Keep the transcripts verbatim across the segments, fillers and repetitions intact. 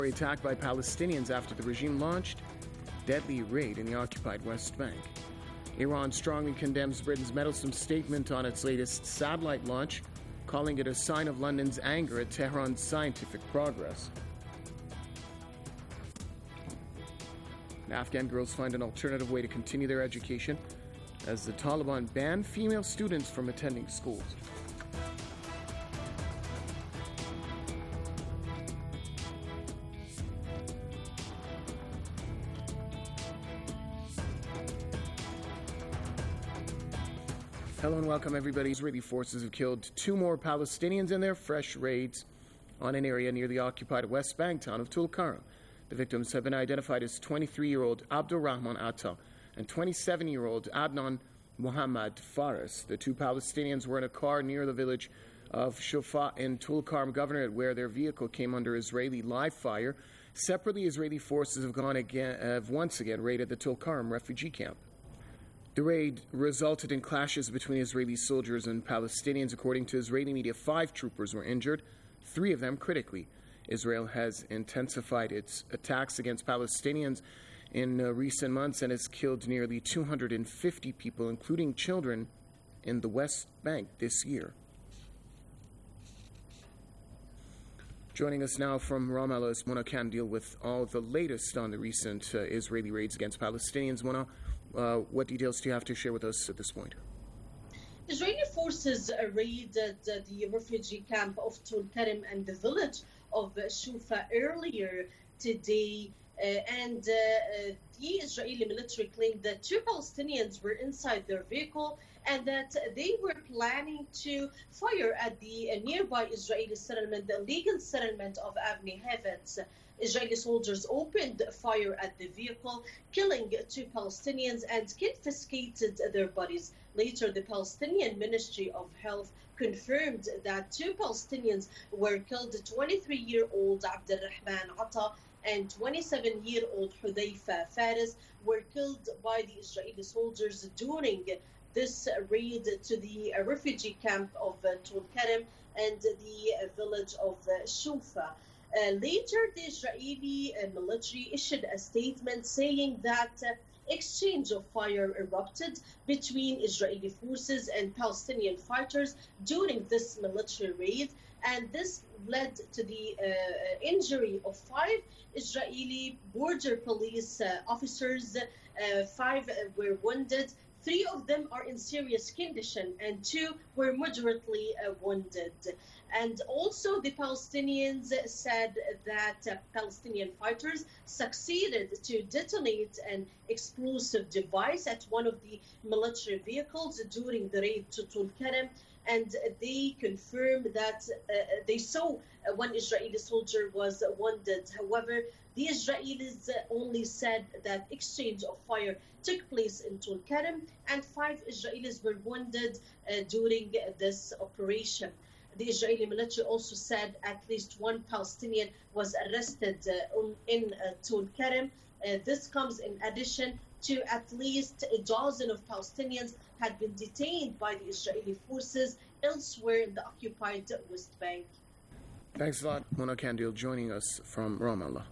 Attacked by Palestinians after the regime launched deadly raid in the occupied West Bank. Iran strongly condemns Britain's meddlesome statement on its latest satellite launch, calling it a sign of London's anger at Tehran's scientific progress. Afghan girls find an alternative way to continue their education as the Taliban ban female students from attending schools. Hello and welcome, everybody. Israeli forces have killed two more Palestinians in their fresh raids on an area near the occupied West Bank town of Tulkarm. The victims have been identified as twenty-three-year-old Abdurrahman Atta and twenty-seven-year-old Adnan Muhammad Faris. The two Palestinians were in a car near the village of Shufa in Tulkarm Governorate, where their vehicle came under Israeli live fire. Separately, Israeli forces have gone again, have once again raided the Tulkarm refugee camp. The raid resulted in clashes between Israeli soldiers and Palestinians. According to Israeli media, five troopers were injured, three of them critically. Israel has intensified its attacks against Palestinians in uh, recent months and has killed nearly two hundred fifty people, including children, in the West Bank this year. Joining us now from Ramallah is Mona Kandil with all the latest on the recent uh, Israeli raids against Palestinians. Mona, Uh, what details do you have to share with us at this point? Israeli forces raided the refugee camp of Tulkarm and the village of Shufa earlier today, uh, and uh, the Israeli military claimed that two Palestinians were inside their vehicle and that they were planning to fire at the nearby Israeli settlement, the illegal settlement of Avni Hevetz. Israeli soldiers opened fire at the vehicle, killing two Palestinians and confiscated their bodies. Later, the Palestinian Ministry of Health confirmed that two Palestinians were killed. twenty-three-year-old Abdurrahman Atta and twenty-seven-year-old Hudayfa Faris were killed by the Israeli soldiers during this raid to the refugee camp of Tulkarm and the village of Shufa. Uh, later, the Israeli uh, military issued a statement saying that uh, exchange of fire erupted between Israeli forces and Palestinian fighters during this military raid, and this led to the uh, injury of five Israeli border police uh, officers. Uh, five uh, were wounded. Three of them are in serious condition and two were moderately uh, wounded. And also the Palestinians said that uh, Palestinian fighters succeeded to detonate an explosive device at one of the military vehicles during the raid to Tulkarm, and they confirmed that uh, they saw uh, one Israeli soldier was wounded. However, the Israelis only said that exchange of fire took place in Tulkarm and five Israelis were wounded uh, during this operation. The Israeli military also said at least one Palestinian was arrested uh, on, in uh, Tulkarm. Uh, this comes in addition to at least a dozen of Palestinians had been detained by the Israeli forces elsewhere in the occupied West Bank. Thanks a lot, Mona Kandil, joining us from Ramallah.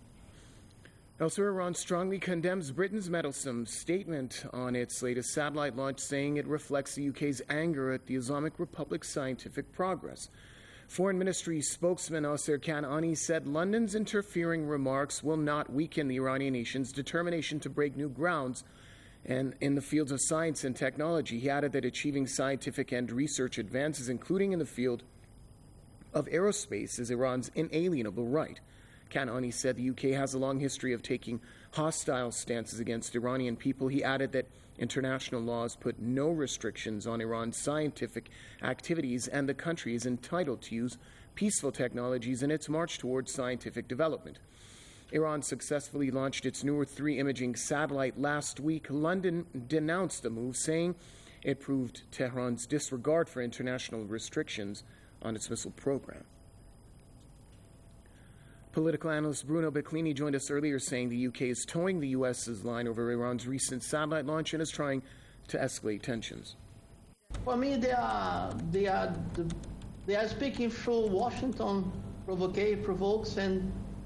Elsewhere, Iran strongly condemns Britain's meddlesome statement on its latest satellite launch, saying it reflects the U K's anger at the Islamic Republic's scientific progress. Foreign Ministry spokesman Nasser Kanani said London's interfering remarks will not weaken the Iranian nation's determination to break new grounds and in the fields of science and technology. He added that achieving scientific and research advances, including in the field of aerospace, is Iran's inalienable right. Kanani said the U K has a long history of taking hostile stances against Iranian people. He added that international laws put no restrictions on Iran's scientific activities and the country is entitled to use peaceful technologies in its march towards scientific development. Iran successfully launched its Noor three imaging satellite last week. London denounced the move, saying it proved Tehran's disregard for international restrictions on its missile program. Political analyst Bruno Beclini joined us earlier, saying the U K is towing the U S's line over Iran's recent satellite launch and is trying to escalate tensions. For me, they are they are they are speaking through Washington, provocate, provokes, and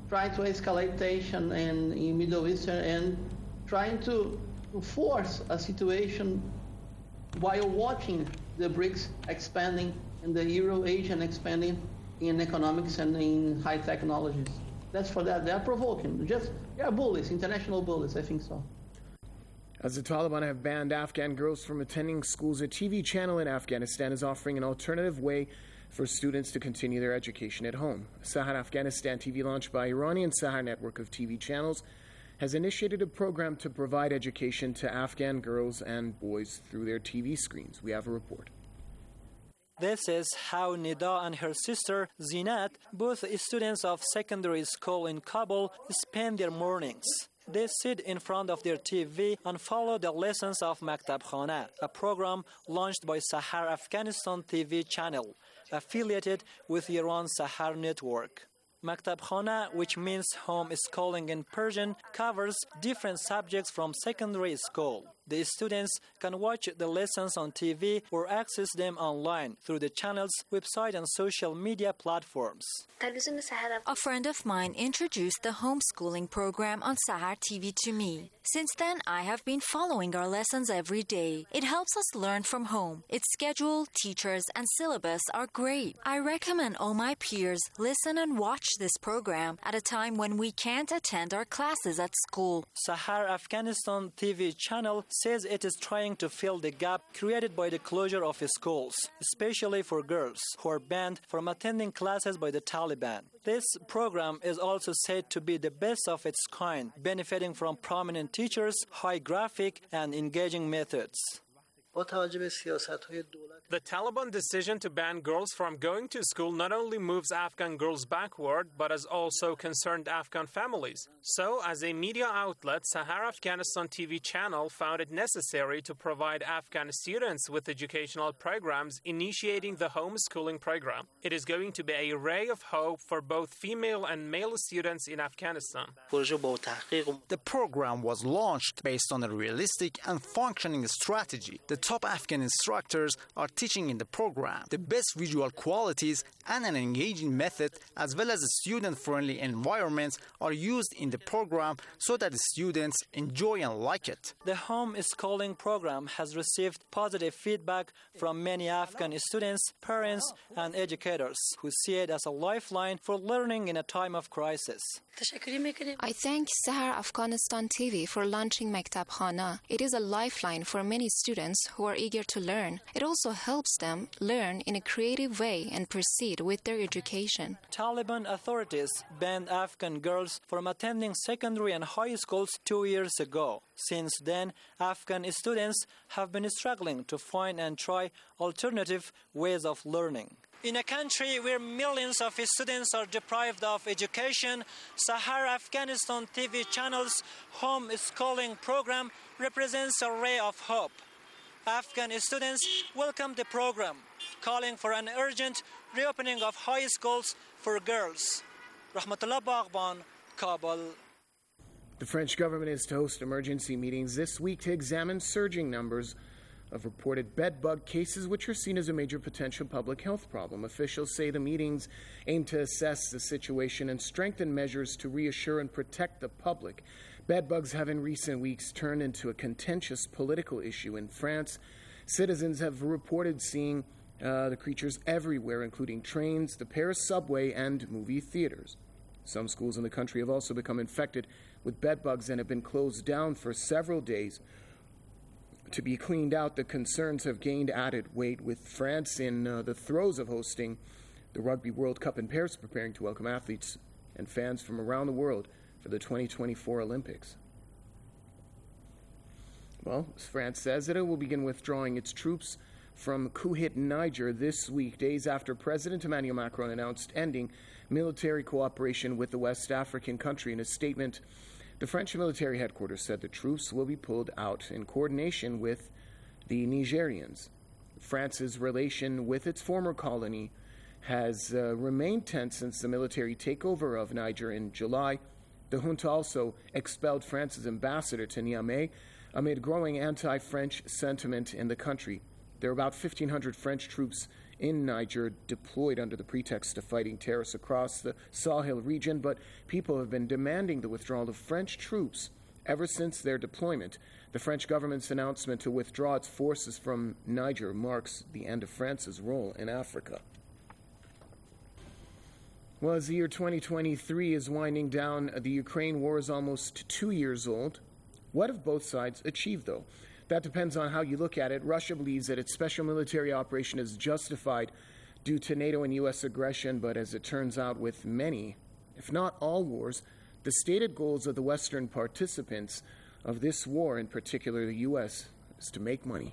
trying to escalate tension in, in Middle Eastern and trying to force a situation while watching the BRICS expanding and the Euro-Asian expanding in economics and in high technologies. That's for that. They're provoking. Just, they're bullies, international bullies, I think so. As the Taliban have banned Afghan girls from attending schools, a T V channel in Afghanistan is offering an alternative way for students to continue their education at home. Sahar Afghanistan T V, launched by Iranian Sahar network of T V channels, has initiated a program to provide education to Afghan girls and boys through their T V screens. We have a report. This is how Nida and her sister Zinat, both students of secondary school in Kabul, spend their mornings. They sit in front of their T V and follow the lessons of Maktab Khana, a program launched by Sahar Afghanistan T V channel, affiliated with Iran Sahar network. Maktab Khana, which means home schooling in Persian, covers different subjects from secondary school. The students can watch the lessons on T V or access them online through the channel's website and social media platforms. A friend of mine introduced the homeschooling program on Sahar T V to me. Since then, I have been following our lessons every day. It helps us learn from home. Its schedule, teachers, and syllabus are great. I recommend all my peers listen and watch this program at a time when we can't attend our classes at school. Sahar Afghanistan T V channel says it is trying to fill the gap created by the closure of schools, especially for girls who are banned from attending classes by the Taliban. This program is also said to be the best of its kind, benefiting from prominent teachers, high graphic and engaging methods. The Taliban decision to ban girls from going to school not only moves Afghan girls backward, but has also concerned Afghan families. So, as a media outlet, Sahar Afghanistan T V channel found it necessary to provide Afghan students with educational programs, initiating the homeschooling program. It is going to be a ray of hope for both female and male students in Afghanistan. The program was launched based on a realistic and functioning strategy. The top Afghan instructors are teaching in the program the best visual qualities and an engaging method, as well as a student-friendly environment, are used in the program so that the students enjoy and like it. The homeschooling program has received positive feedback from many Afghan students, parents, and educators who see it as a lifeline for learning in a time of crisis. I thank Sahar Afghanistan T V for launching Maktab Khana. It is a lifeline for many students who are eager to learn. It also helps them learn in a creative way and proceed with their education. Taliban authorities banned Afghan girls from attending secondary and high schools two years ago. Since then, Afghan students have been struggling to find and try alternative ways of learning. In a country where millions of students are deprived of education, Sahar Afghanistan T V channel's homeschooling program represents a ray of hope. Afghan students welcome the program, calling for an urgent reopening of high schools for girls. Rahmatullah Baghban, Kabul. The French government is to host emergency meetings this week to examine surging numbers of reported bed bug cases, which are seen as a major potential public health problem. Officials say the meetings aim to assess the situation and strengthen measures to reassure and protect the public. Bed bugs have in recent weeks turned into a contentious political issue in France. Citizens have reported seeing uh, the creatures everywhere, including trains, the Paris subway, and movie theaters. Some schools in the country have also become infected with bed bugs and have been closed down for several days to be cleaned out. The concerns have gained added weight, with France in uh, the throes of hosting the Rugby World Cup in Paris, preparing to welcome athletes and fans from around the world for the twenty twenty-four Olympics. Well, France says that it will begin withdrawing its troops from coup-hit Niger this week, days after President Emmanuel Macron announced ending military cooperation with the West African country. In a statement, the French military headquarters said the troops will be pulled out in coordination with the Nigerians. France's relation with its former colony has uh, remained tense since the military takeover of Niger in July. The junta also expelled France's ambassador to Niamey amid growing anti-French sentiment in the country. There are about fifteen hundred French troops in Niger deployed under the pretext of fighting terrorists across the Sahel region, but people have been demanding the withdrawal of French troops ever since their deployment. The French government's announcement to withdraw its forces from Niger marks the end of France's role in Africa. Well, as the year twenty twenty-three is winding down, the Ukraine war is almost two years old. What have both sides achieved, though? That depends on how you look at it. Russia believes that its special military operation is justified due to NATO and U S aggression, but as it turns out with many, if not all wars, the stated goals of the Western participants of this war, in particular the U S, is to make money.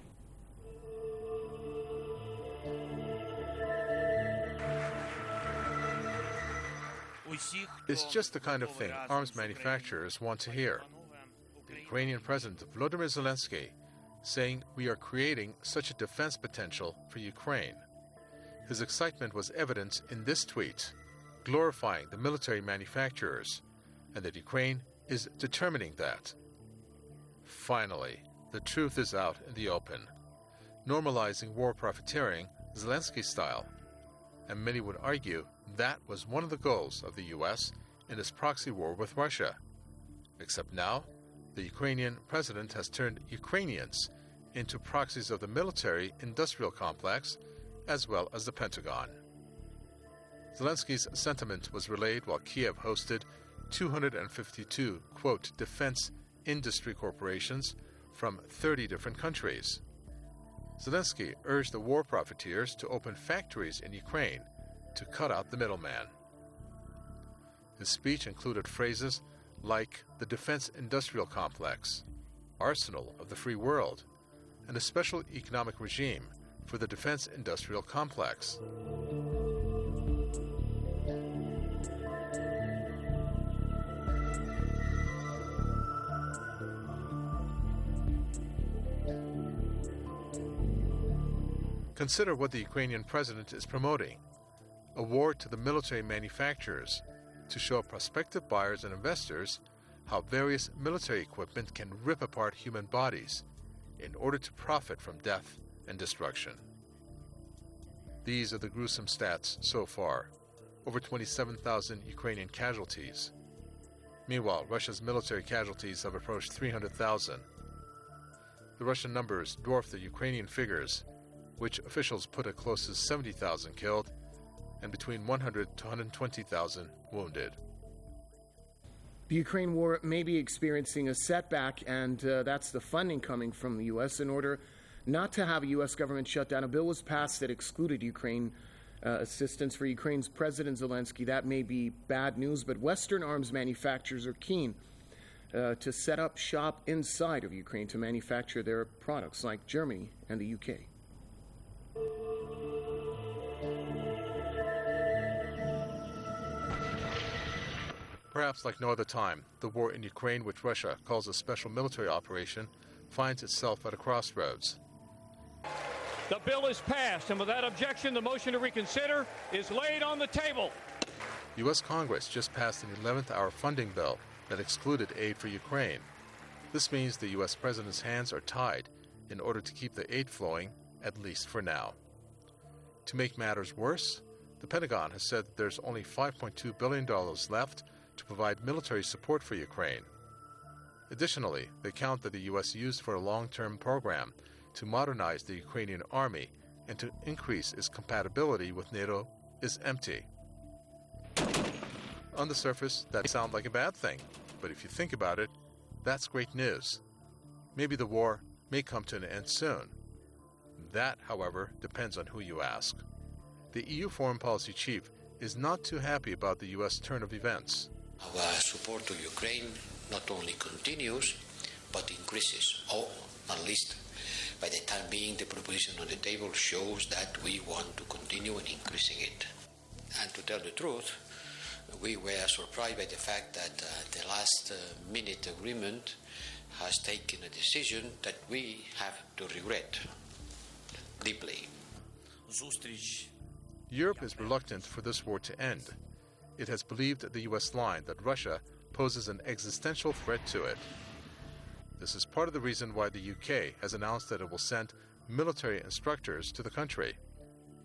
It's just the kind of thing arms manufacturers want to hear. The Ukrainian President Volodymyr Zelensky saying we are creating such a defense potential for Ukraine. His excitement was evident in this tweet, glorifying the military manufacturers, and that Ukraine is determining that. Finally, the truth is out in the open, normalizing war profiteering Zelensky style, and many would argue that was one of the goals of the U S in its proxy war with Russia. Except now, the Ukrainian president has turned Ukrainians into proxies of the military-industrial complex as well as the Pentagon. Zelensky's sentiment was relayed while Kiev hosted two hundred fifty-two, quote, defense industry corporations from thirty different countries. Zelensky urged the war profiteers to open factories in Ukraine to cut out the middleman. His speech included phrases like the defense industrial complex, arsenal of the free world, and a special economic regime for the defense industrial complex. Consider what the Ukrainian president is promoting: a war to the military manufacturers to show prospective buyers and investors how various military equipment can rip apart human bodies in order to profit from death and destruction. These are the gruesome stats so far: over twenty-seven thousand Ukrainian casualties. Meanwhile, Russia's military casualties have approached three hundred thousand. The Russian numbers dwarf the Ukrainian figures, which officials put at close to seventy thousand killed and between one hundred to one hundred twenty thousand wounded. The Ukraine war may be experiencing a setback, and uh, that's the funding coming from the U S. In order not to have a U S government shutdown, a bill was passed that excluded Ukraine uh, assistance for Ukraine's President Zelensky. That may be bad news, but Western arms manufacturers are keen uh, to set up shop inside of Ukraine to manufacture their products, like Germany and the U K. Perhaps like no other time, the war in Ukraine, which Russia calls a special military operation, finds itself at a crossroads. The bill is passed, and without objection, the motion to reconsider is laid on the table. U S Congress just passed an eleventh hour funding bill that excluded aid for Ukraine. This means the U S president's hands are tied in order to keep the aid flowing, at least for now. To make matters worse, the Pentagon has said that there's only five point two billion dollars left to provide military support for Ukraine. Additionally, the account that the U S used for a long-term program to modernize the Ukrainian army and to increase its compatibility with NATO is empty. On the surface, that sounds like a bad thing, but if you think about it, that's great news. Maybe the war may come to an end soon. That, however, depends on who you ask. The E U foreign policy chief is not too happy about the U S turn of events. Our support to Ukraine not only continues, but increases, or at least by the time being the proposition on the table shows that we want to continue in increasing it. And to tell the truth, we were surprised by the fact that uh, the last uh, minute agreement has taken a decision that we have to regret deeply. Europe is reluctant for this war to end. It has believed the U S line that Russia poses an existential threat to it. This is part of the reason why the U K has announced that it will send military instructors to the country.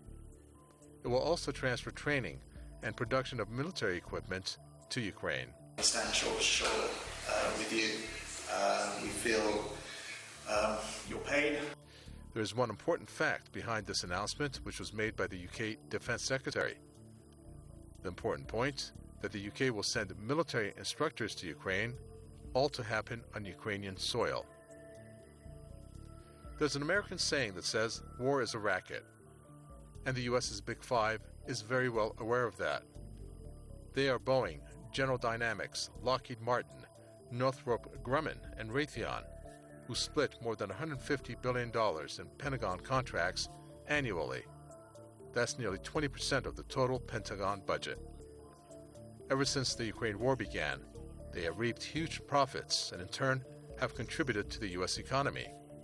It will also transfer training and production of military equipment to Ukraine. Stand shoulder to shoulder uh, with you. Uh, we feel um, your pain. There is one important fact behind this announcement, which was made by the U K Defence Secretary. The important point, that the U K will send military instructors to Ukraine, all to happen on Ukrainian soil. There's an American saying that says, war is a racket. And the U S's Big Five is very well aware of that. They are Boeing, General Dynamics, Lockheed Martin, Northrop Grumman, and Raytheon, who split more than one hundred fifty billion dollars in Pentagon contracts annually. That's nearly twenty percent of the total Pentagon budget. Ever since the Ukraine war began, they have reaped huge profits and in turn have contributed to the U S economy.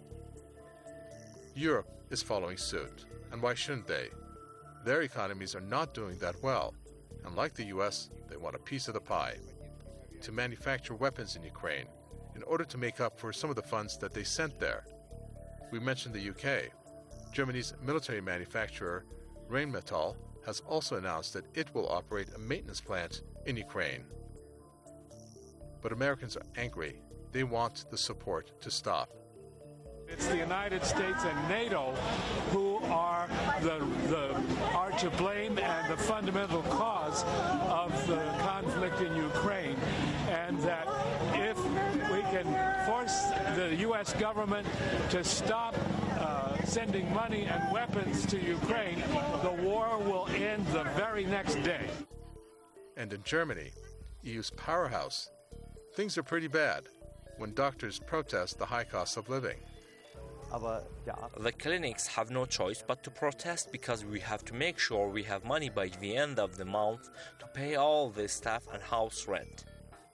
Europe is following suit, and why shouldn't they? Their economies are not doing that well, and like the U S, they want a piece of the pie. To manufacture weapons in Ukraine, in order to make up for some of the funds that they sent there. We mentioned the U K. Germany's military manufacturer, Rheinmetall, has also announced that it will operate a maintenance plant in Ukraine. But Americans are angry. They want the support to stop. It's the United States and NATO who are the, the are to blame and the fundamental cause of the conflict in Ukraine, and that if we can force the U S government to stop uh, sending money and weapons to Ukraine, the war will end the very next day. And in Germany, E U's powerhouse, things are pretty bad when doctors protest the high cost of living. The clinics have no choice but to protest because we have to make sure we have money by the end of the month to pay all the staff and house rent.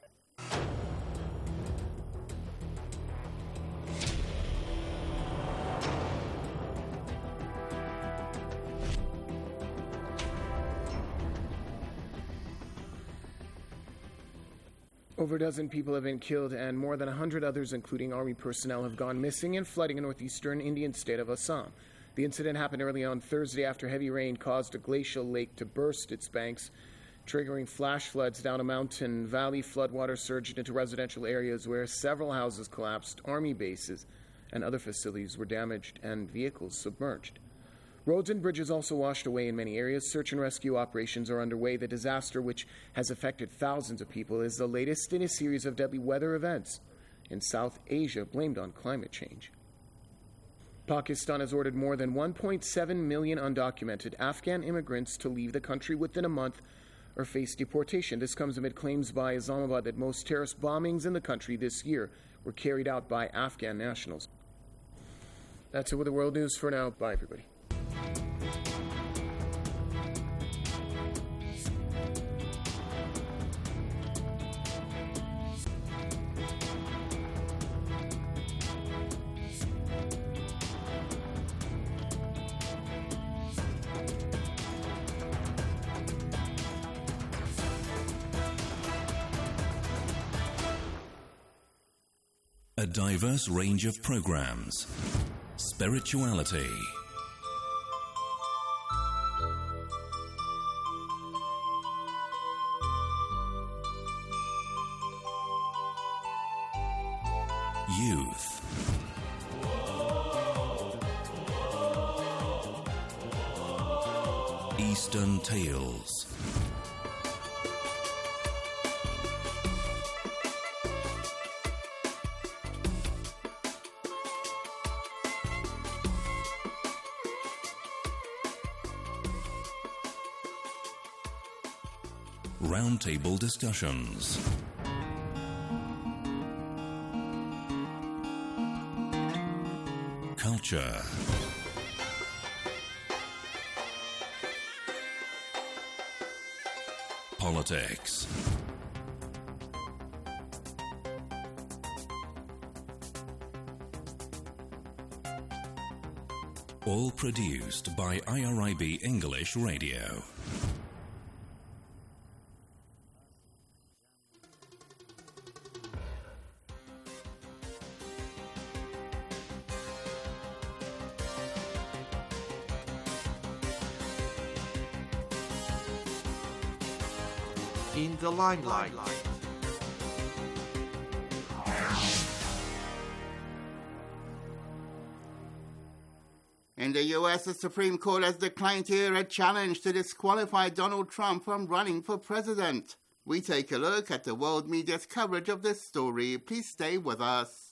Over a dozen people have been killed and more than one hundred others, including army personnel, have gone missing in flooding in northeastern Indian state of Assam. The incident happened early on Thursday after heavy rain caused a glacial lake to burst its banks, triggering flash floods down a mountain valley. Floodwater surged into residential areas where several houses collapsed, army bases and other facilities were damaged, and vehicles submerged. Roads and bridges also washed away in many areas. Search and rescue operations are underway. The disaster, which has affected thousands of people, is the latest in a series of deadly weather events in South Asia blamed on climate change. Pakistan has ordered more than one point seven million undocumented Afghan immigrants to leave the country within a month or face deportation. This comes amid claims by Islamabad that most terrorist bombings in the country this year were carried out by Afghan nationals. That's it with the world news for now. Bye, everybody. A diverse range of programs. Spirituality. Youth. Eastern Tales. Roundtable discussions. Culture. Politics. All produced by I R I B English Radio. in the limelight. In the U S, the Supreme Court has declined to hear a challenge to disqualify Donald Trump from running for president. We take a look at the world media's coverage of this story. Please stay with us.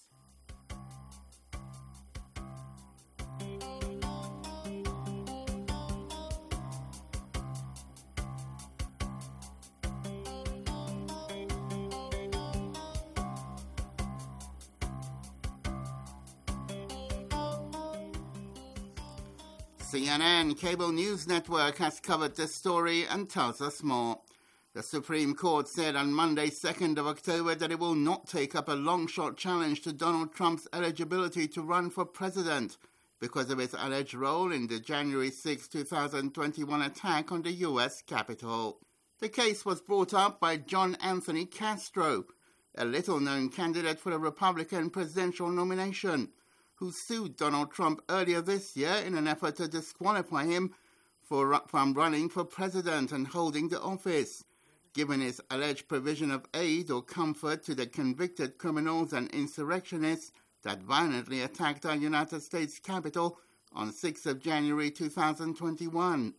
C N N Cable News Network has covered this story and tells us more. The Supreme Court said on Monday, second of October, that it will not take up a long-shot challenge to Donald Trump's eligibility to run for president because of his alleged role in the January sixth, twenty twenty-one attack on the U S Capitol. The case was brought up by John Anthony Castro, a little-known candidate for the Republican presidential nomination, who sued Donald Trump earlier this year in an effort to disqualify him for, from running for president and holding the office, given his alleged provision of aid or comfort to the convicted criminals and insurrectionists that violently attacked our United States Capitol on sixth of January two thousand twenty-one.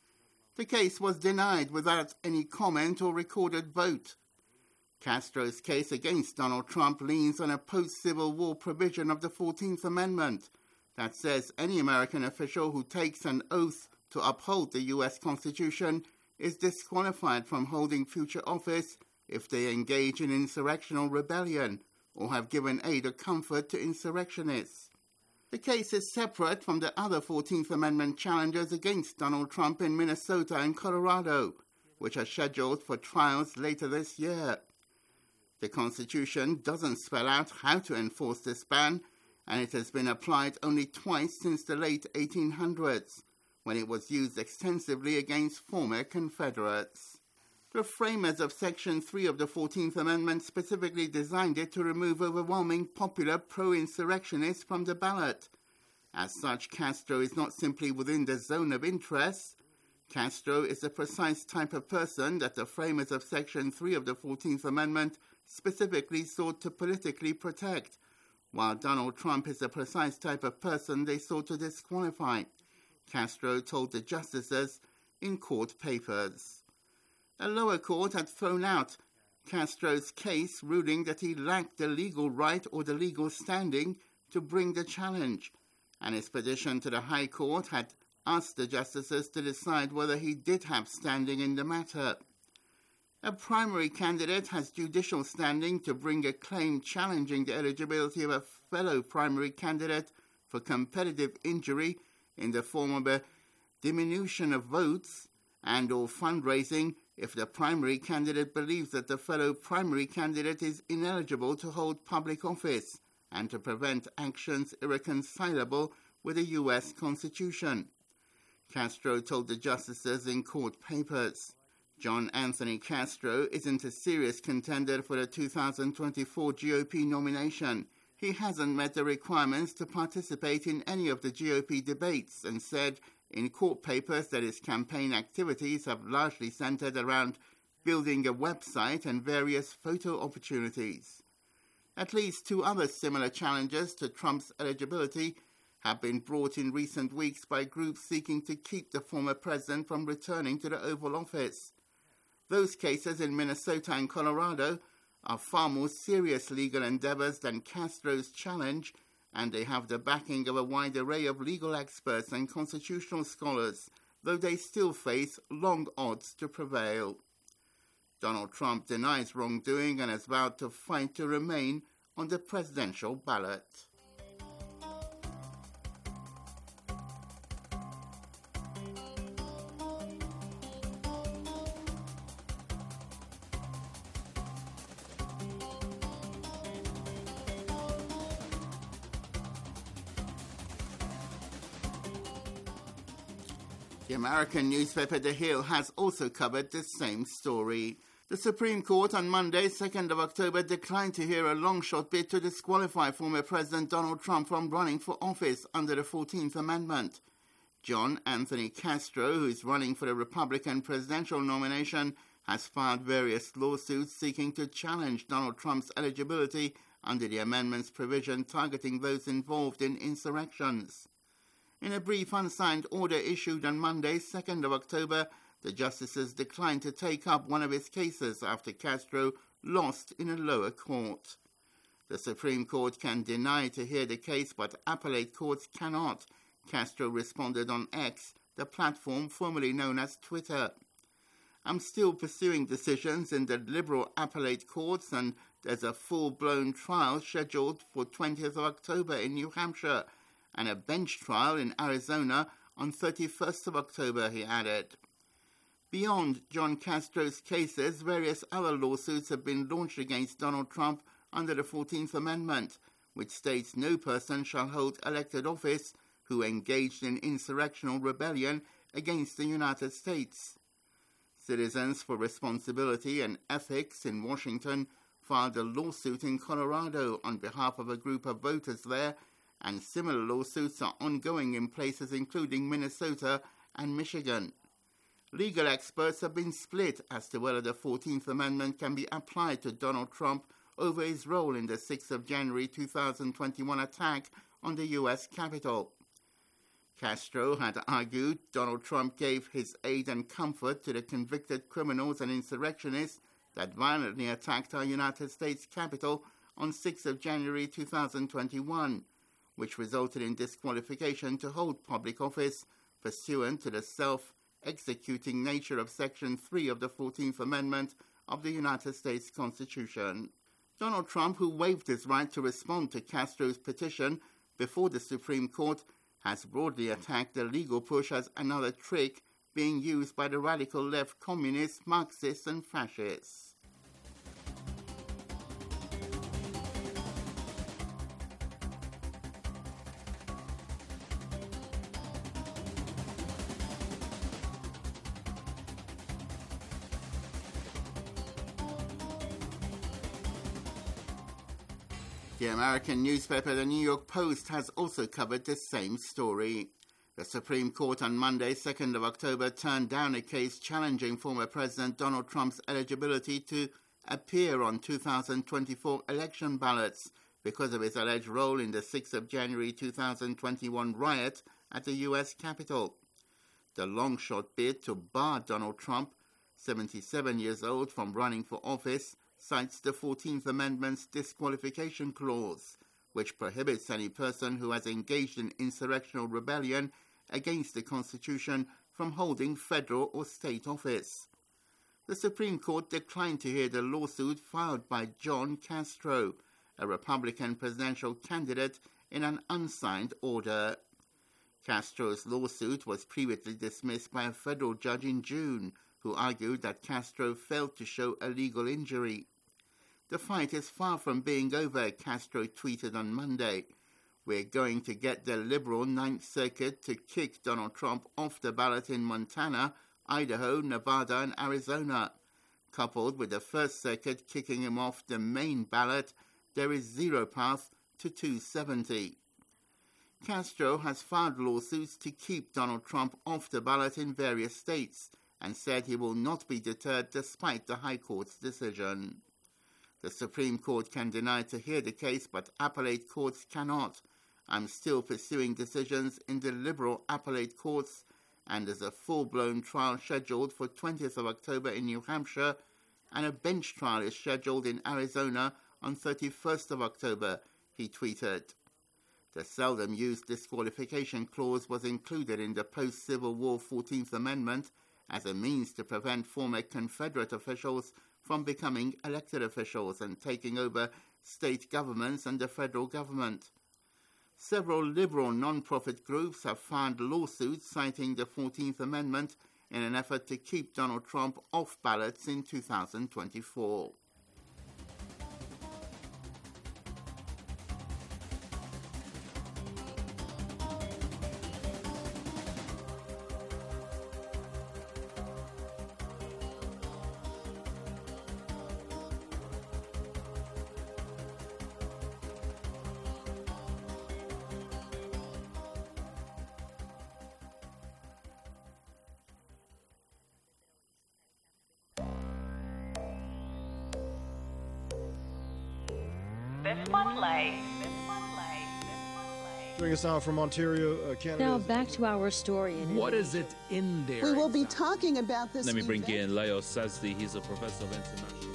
The case was denied without any comment or recorded vote. Castro's case against Donald Trump leans on a post-Civil War provision of the fourteenth Amendment that says any American official who takes an oath to uphold the U S Constitution is disqualified from holding future office if they engage in insurrectional rebellion or have given aid or comfort to insurrectionists. The case is separate from the other fourteenth Amendment challenges against Donald Trump in Minnesota and Colorado, which are scheduled for trials later this year. The Constitution doesn't spell out how to enforce this ban, and it has been applied only twice since the late eighteen hundreds, when it was used extensively against former Confederates. The framers of Section three of the fourteenth Amendment specifically designed it to remove overwhelming popular pro-insurrectionists from the ballot. As such, Castro is not simply within the zone of interest. Castro is the precise type of person that the framers of Section three of the fourteenth Amendment specifically sought to politically protect, while Donald Trump is the precise type of person they sought to disqualify, Castro told the justices in court papers. A lower court had thrown out Castro's case, ruling that he lacked the legal right or the legal standing to bring the challenge, and his petition to the High Court had asked the justices to decide whether he did have standing in the matter. A primary candidate has judicial standing to bring a claim challenging the eligibility of a fellow primary candidate for competitive injury in the form of a diminution of votes and or fundraising if the primary candidate believes that the fellow primary candidate is ineligible to hold public office and to prevent actions irreconcilable with the U S Constitution. Castro told the justices in court papers. John Anthony Castro isn't a serious contender for the two thousand twenty-four G O P nomination. He hasn't met the requirements to participate in any of the G O P debates and said in court papers that his campaign activities have largely centered around building a website and various photo opportunities. At least two other similar challenges to Trump's eligibility have been brought in recent weeks by groups seeking to keep the former president from returning to the Oval Office. Those cases in Minnesota and Colorado are far more serious legal endeavors than Castro's challenge, and they have the backing of a wide array of legal experts and constitutional scholars, though they still face long odds to prevail. Donald Trump denies wrongdoing and has vowed to fight to remain on the presidential ballot. The American newspaper The Hill has also covered the same story. The Supreme Court on Monday, second of October, declined to hear a long-shot bid to disqualify former President Donald Trump from running for office under the fourteenth Amendment. John Anthony Castro, who is running for the Republican presidential nomination, has filed various lawsuits seeking to challenge Donald Trump's eligibility under the amendment's provision targeting those involved in insurrections. In a brief unsigned order issued on Monday, second of October, the justices declined to take up one of his cases after Castro lost in a lower court. The Supreme Court can deny to hear the case, but appellate courts cannot, Castro responded on X, the platform formerly known as Twitter. I'm still pursuing decisions in the liberal appellate courts, and there's a full-blown trial scheduled for twentieth of October in New Hampshire and a bench trial in Arizona on thirty-first of October, he added. Beyond John Castro's cases, various other lawsuits have been launched against Donald Trump under the fourteenth Amendment, which states no person shall hold elected office who engaged in insurrectional rebellion against the United States. Citizens for Responsibility and Ethics in Washington filed a lawsuit in Colorado on behalf of a group of voters there, and similar lawsuits are ongoing in places including Minnesota and Michigan. Legal experts have been split as to whether the fourteenth Amendment can be applied to Donald Trump over his role in the sixth of January two thousand twenty-one attack on the U S Capitol. Castro had argued Donald Trump gave his aid and comfort to the convicted criminals and insurrectionists that violently attacked our United States Capitol on sixth of January two thousand twenty-one, which resulted in disqualification to hold public office pursuant to the self-executing nature of Section three of the fourteenth Amendment of the United States Constitution. Donald Trump, who waived his right to respond to Castro's petition before the Supreme Court, has broadly attacked the legal push as another trick being used by the radical left communists, Marxists and fascists. The American newspaper The New York Post has also covered the same story. The Supreme Court on Monday, second of October, turned down a case challenging former President Donald Trump's eligibility to appear on two thousand twenty-four election ballots because of his alleged role in the sixth of January two thousand twenty-one riot at the U S Capitol. The long-shot bid to bar Donald Trump, seventy-seven years old, from running for office cites the fourteenth Amendment's disqualification clause, which prohibits any person who has engaged in insurrectional rebellion against the Constitution from holding federal or state office. The Supreme Court declined to hear the lawsuit filed by John Castro, a Republican presidential candidate, in an unsigned order. Castro's lawsuit was previously dismissed by a federal judge in June, who argued that Castro failed to show a legal injury. The fight is far from being over, Castro tweeted on Monday. We're going to get the liberal Ninth Circuit to kick Donald Trump off the ballot in Montana, Idaho, Nevada, and Arizona. Coupled with the First Circuit kicking him off the main ballot, there is zero path to two seventy. Castro has filed lawsuits to keep Donald Trump off the ballot in various states and said he will not be deterred despite the High Court's decision. The Supreme Court can deny to hear the case, but appellate courts cannot. I'm still pursuing decisions in the liberal appellate courts, and there's a full-blown trial scheduled for twentieth of October in New Hampshire, and a bench trial is scheduled in Arizona on thirty-first of October, he tweeted. The seldom-used disqualification clause was included in the post-Civil War fourteenth Amendment as a means to prevent former Confederate officials from becoming elected officials and taking over state governments and the federal government. Several liberal non-profit groups have filed lawsuits citing the fourteenth Amendment in an effort to keep Donald Trump off ballots in two thousand twenty-four. The Spotlight. Joining us now from Ontario, uh, Canada. Now back to our story. In what is it in there? We will be talking about this. Let me bring in Leo Sazdi. He's a professor of international.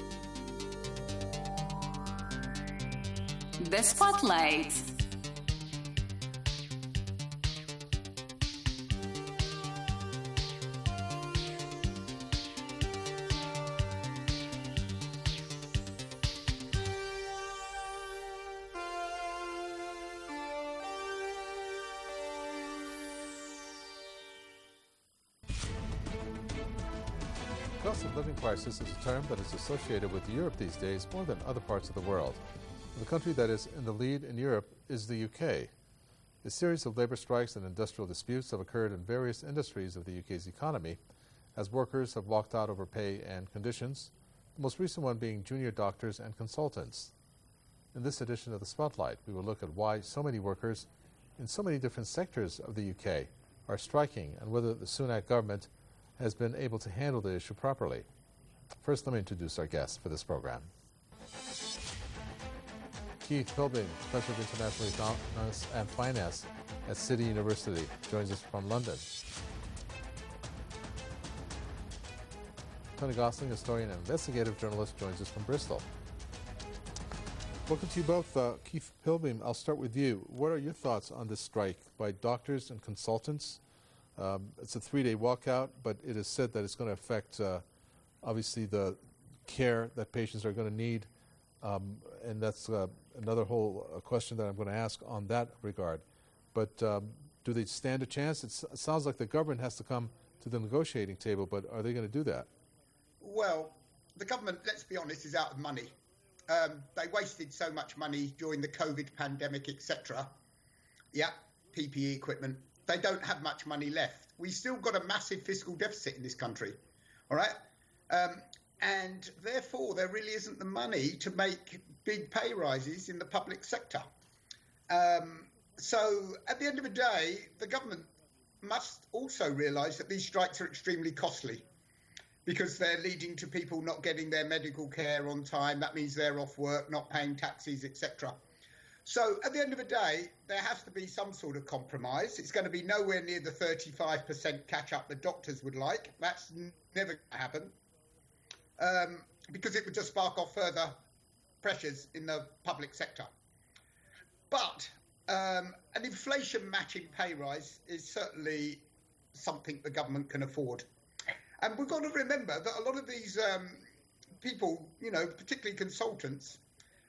The Spotlight. The cost of living crisis is a term that is associated with Europe these days more than other parts of the world. The country that is in the lead in Europe is the U K. A series of labor strikes and industrial disputes have occurred in various industries of the U K's economy as workers have walked out over pay and conditions, the most recent one being junior doctors and consultants. In this edition of The Spotlight, we will look at why so many workers in so many different sectors of the U K are striking and whether the Sunak government has been able to handle the issue properly. First, let me introduce our guest for this program. Keith Philbin, Professor of International Economics and Finance at City University, joins us from London. Tony Gosling, historian and investigative journalist, joins us from Bristol. Welcome to you both. Uh, Keith Philbin, I'll start with you. What are your thoughts on this strike by doctors and consultants? Um, it's a three-day walkout, but it is said that it's going to affect, uh, obviously, the care that patients are going to need. Um, and that's uh, another whole uh, question that I'm going to ask on that regard. But um, do they stand a chance? It's, it sounds like the government has to come to the negotiating table, but are they going to do that? Well, the government, let's be honest, is out of money. Um, they wasted so much money during the COVID pandemic, et cetera. Yeah, P P E equipment. They don't have much money left. We've still got a massive fiscal deficit in this country, all right? Um, and therefore, there really isn't the money to make big pay rises in the public sector. Um, so at the end of the day, the government must also realise that these strikes are extremely costly because they're leading to people not getting their medical care on time. That means they're off work, not paying taxes, et cetera. So at the end of the day, there has to be some sort of compromise. It's going to be nowhere near the thirty-five percent catch-up the doctors would like. That's never going to happen um, because it would just spark off further pressures in the public sector. But um, an inflation-matching pay rise is certainly something the government can afford. And we've got to remember that a lot of these um, people, you know, particularly consultants,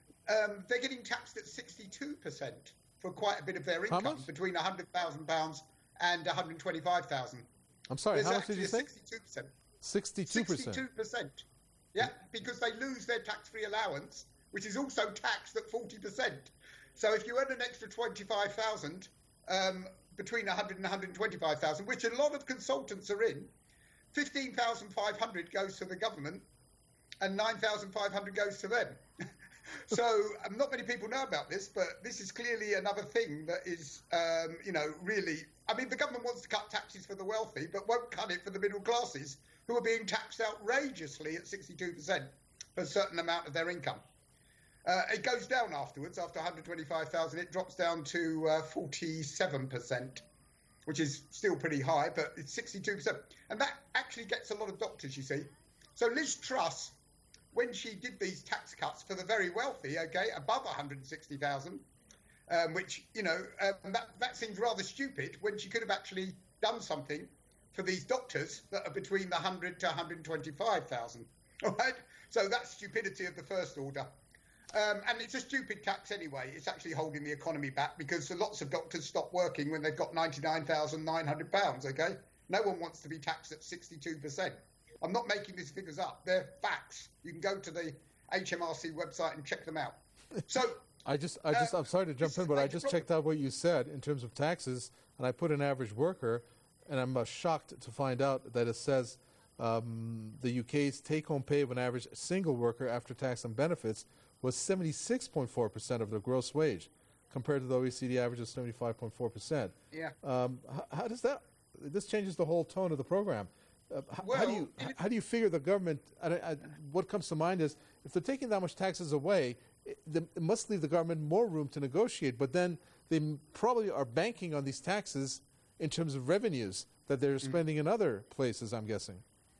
Um, they're getting taxed at sixty-two percent for quite a bit of their income, between one hundred thousand pounds and one hundred twenty-five thousand pounds. I'm sorry, There's how much did you say? sixty-two percent. sixty-two percent? sixty-two percent. Yeah, because they lose their tax-free allowance, which is also taxed at forty percent. So if you earn an extra twenty-five thousand pounds um, between one hundred and one hundred twenty-five thousand pounds, which a lot of consultants are in, fifteen thousand five hundred pounds goes to the government and nine thousand five hundred pounds goes to them. So um, not many people know about this, but this is clearly another thing that is, um, you know, really, I mean, the government wants to cut taxes for the wealthy, but won't cut it for the middle classes who are being taxed outrageously at sixty-two percent for a certain amount of their income. Uh, it goes down afterwards. After one hundred twenty-five thousand, it drops down to uh, forty-seven percent, which is still pretty high, but it's sixty-two percent. And that actually gets a lot of doctors, you see. So Liz Truss, when she did these tax cuts for the very wealthy, okay, above one hundred sixty thousand, um, which, you know, um, that, that seems rather stupid when she could have actually done something for these doctors that are between the one hundred to one hundred twenty-five thousand, all right? So that's stupidity of the first order. Um, and it's a stupid tax anyway. It's actually holding the economy back because lots of doctors stop working when they've got ninety-nine thousand nine hundred pounds, okay? No one wants to be taxed at sixty-two percent. I'm not making these figures up. They're facts. You can go to the H M R C website and check them out. So I just, I just, uh, I'm sorry to jump in, but I just checked out what you said in terms of taxes, and I put an average worker, and I'm uh, shocked to find out that it says um, the U K's take-home pay of an average single worker after tax and benefits was seventy-six point four percent of their gross wage, compared to the O E C D average of seventy-five point four percent. Yeah. Um, how, how does that? This changes the whole tone of the program. Uh, well, how do you how do you figure the government? I, I, what comes to mind is if they're taking that much taxes away, it, they must leave the government more room to negotiate, but then they m- probably are banking on these taxes in terms of revenues that they're spending mm. in other places, I'm guessing.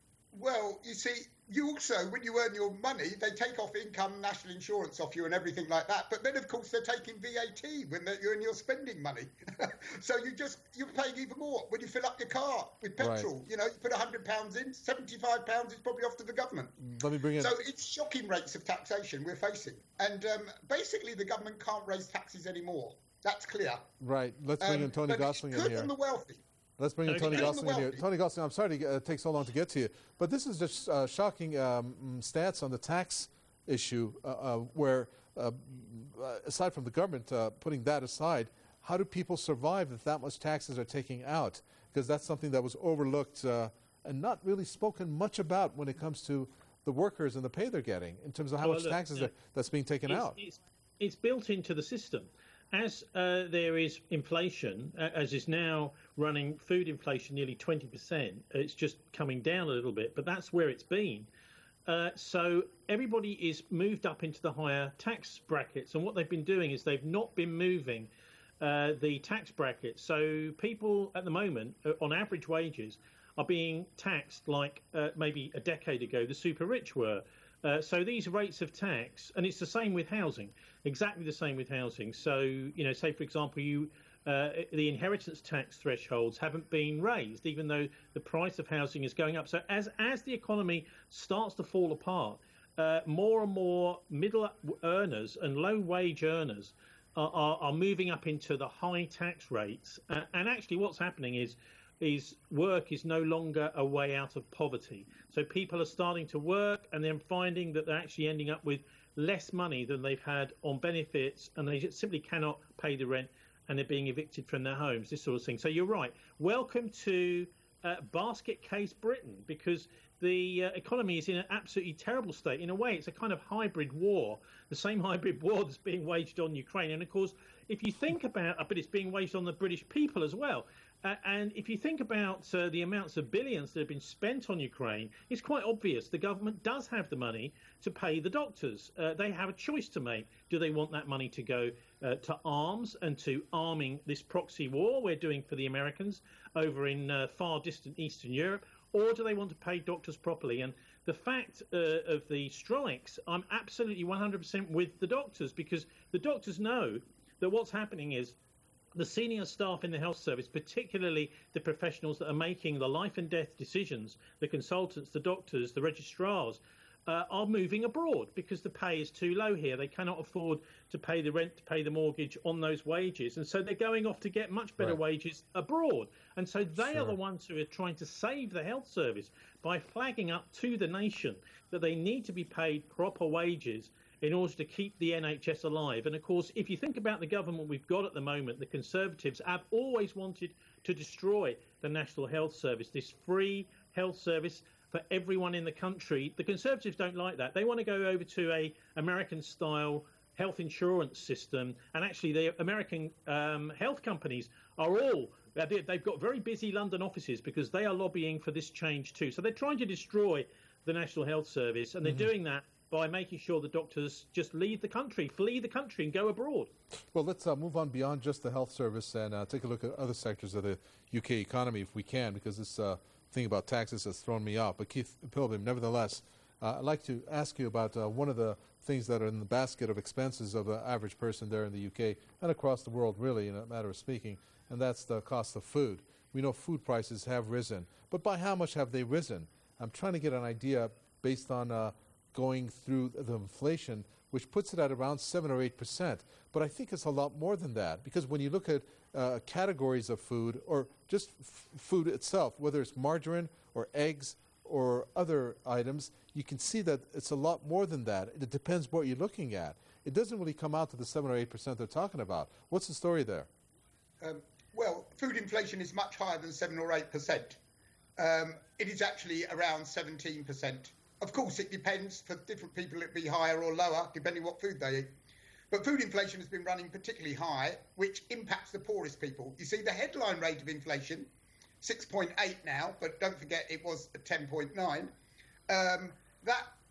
Well, you see, you also, when you earn your money, they take off income, national insurance off you and everything like that. But then, of course, they're taking V A T when you're and you're spending money. So you just, you're paying even more when you fill up your car with petrol. Right. You know, you put one hundred pounds in, seventy-five pounds is probably off to the government. Let me bring in... So it's shocking rates of taxation we're facing. And um, basically, the government can't raise taxes anymore. That's clear. Right. Let's bring um, in Tony Gosling in here. On the wealthy. Let's bring in Tony Gosling in here. Tony Gosling, I'm sorry to uh, take so long to get to you, but this is just uh, shocking um, stats on the tax issue uh, uh, where, uh, aside from the government uh, putting that aside, how do people survive if that much taxes are taking out? Because that's something that was overlooked uh, and not really spoken much about when it comes to the workers and the pay they're getting in terms of how well, much look, taxes uh, are, that's being taken it's, out. It's, it's built into the system. As uh, there is inflation, uh, as is now running food inflation nearly twenty percent, it's just coming down a little bit, but that's where it's been. Uh, so everybody is moved up into the higher tax brackets, and what they've been doing is they've not been moving uh, the tax brackets. So people at the moment, uh, on average wages, are being taxed like uh, maybe a decade ago the super rich were. Uh, so these rates of tax, and it's the same with housing, exactly the same with housing. So, you know, say, for example, you uh, the inheritance tax thresholds haven't been raised, even though the price of housing is going up. So as, as the economy starts to fall apart, uh, more and more middle earners and low-wage earners are, are, are moving up into the high tax rates. Uh, and actually what's happening is is work is no longer a way out of poverty. So people are starting to work and then finding that they're actually ending up with less money than they've had on benefits, and they just simply cannot pay the rent, and they're being evicted from their homes, this sort of thing. So you're right. Welcome to uh, basket case Britain, because the uh, economy is in an absolutely terrible state. In a way, it's a kind of hybrid war, the same hybrid war that's being waged on Ukraine. And, of course, if you think about it, but it's being waged on the British people as well. Uh, and if you think about uh, the amounts of billions that have been spent on Ukraine, it's quite obvious the government does have the money to pay the doctors. Uh, they have a choice to make. Do they want that money to go uh, to arms and to arming this proxy war we're doing for the Americans over in uh, far distant Eastern Europe, or do they want to pay doctors properly? And the fact uh, of the strikes, I'm absolutely one hundred percent with the doctors, because the doctors know that what's happening is the senior staff in the health service, particularly the professionals that are making the life and death decisions, the consultants, the doctors, the registrars, uh, are moving abroad because the pay is too low here. They cannot afford to pay the rent, to pay the mortgage on those wages. And so they're going off to get much better right. wages abroad. And so they sure. are the ones who are trying to save the health service by flagging up to the nation that they need to be paid proper wages in order to keep the N H S alive. And, of course, if you think about the government we've got at the moment, the Conservatives have always wanted to destroy the National Health Service, this free health service for everyone in the country. The Conservatives don't like that. They want to go over to a American-style health insurance system. And, actually, the American um, health companies are all they've got very busy London offices because they are lobbying for this change too. So they're trying to destroy the National Health Service, and they're mm-hmm. doing that by making sure the doctors just leave the country, flee the country and go abroad. Well, let's uh, move on beyond just the health service and uh, take a look at other sectors of the U K economy if we can, because this uh, thing about taxes has thrown me off. But Keith Pilbeam, nevertheless, uh, I'd like to ask you about uh, one of the things that are in the basket of expenses of the average person there in the U K and across the world, really, in a matter of speaking, and that's the cost of food. We know food prices have risen, but by how much have they risen? I'm trying to get an idea based on uh, going through the inflation, which puts it at around seven or eight percent. But I think it's a lot more than that, because when you look at uh, categories of food, or just f- food itself, whether it's margarine or eggs or other items, you can see that it's a lot more than that. It depends what you're looking at. It doesn't really come out to the seven or eight percent they're talking about. What's the story there? Um, well, food inflation is much higher than seven or eight percent. Um, it is actually around seventeen percent. Of course, it depends. For different people, it'd be higher or lower, depending what food they eat. But food inflation has been running particularly high, which impacts the poorest people. You see, the headline rate of inflation, six point eight now, but don't forget it was ten point nine. Um, that that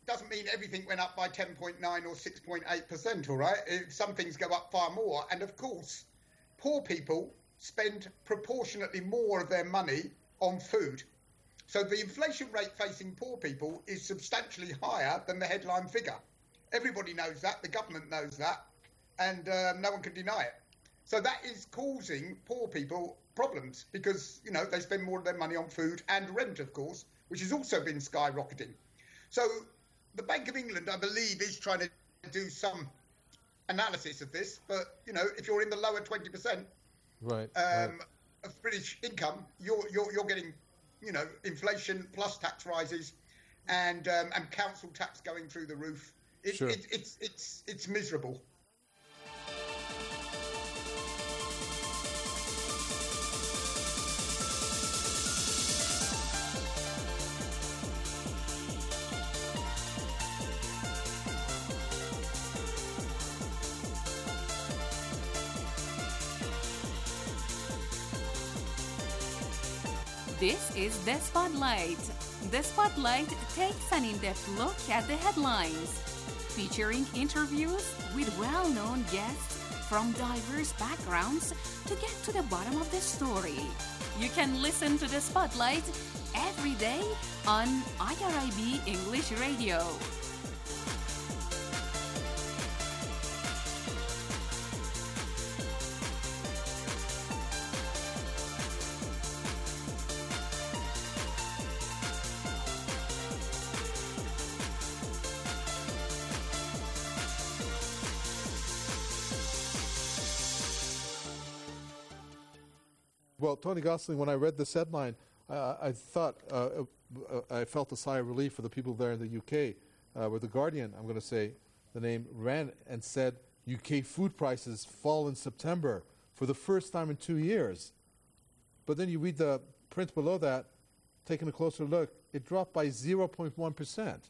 doesn't mean everything went up by ten point nine or six point eight percent, all right? Some things go up far more. And of course, poor people spend proportionately more of their money on food. So the inflation rate facing poor people is substantially higher than the headline figure. Everybody knows that, the government knows that, and um, no one can deny it. So that is causing poor people problems because, you know, they spend more of their money on food and rent, of course, which has also been skyrocketing. So the Bank of England, I believe, is trying to do some analysis of this, but, you know, if you're in the lower twenty percent right, um, right. of British income, you're, you're, you're getting, you know, inflation plus tax rises and um, and council tax going through the roof. It, sure. it, it's it's it's miserable. This is The Spotlight. The Spotlight takes an in-depth look at the headlines, featuring interviews with well-known guests from diverse backgrounds to get to the bottom of the story. You can listen to The Spotlight every day on I R I B English Radio. Well, Tony Gosling, when I read this headline, uh, I thought, uh, uh, I felt a sigh of relief for the people there in the U K, uh, where The Guardian, I'm going to say the name, ran and said U K food prices fall in September for the first time in two years. But then you read the print below that, taking a closer look, it dropped by zero point one percent.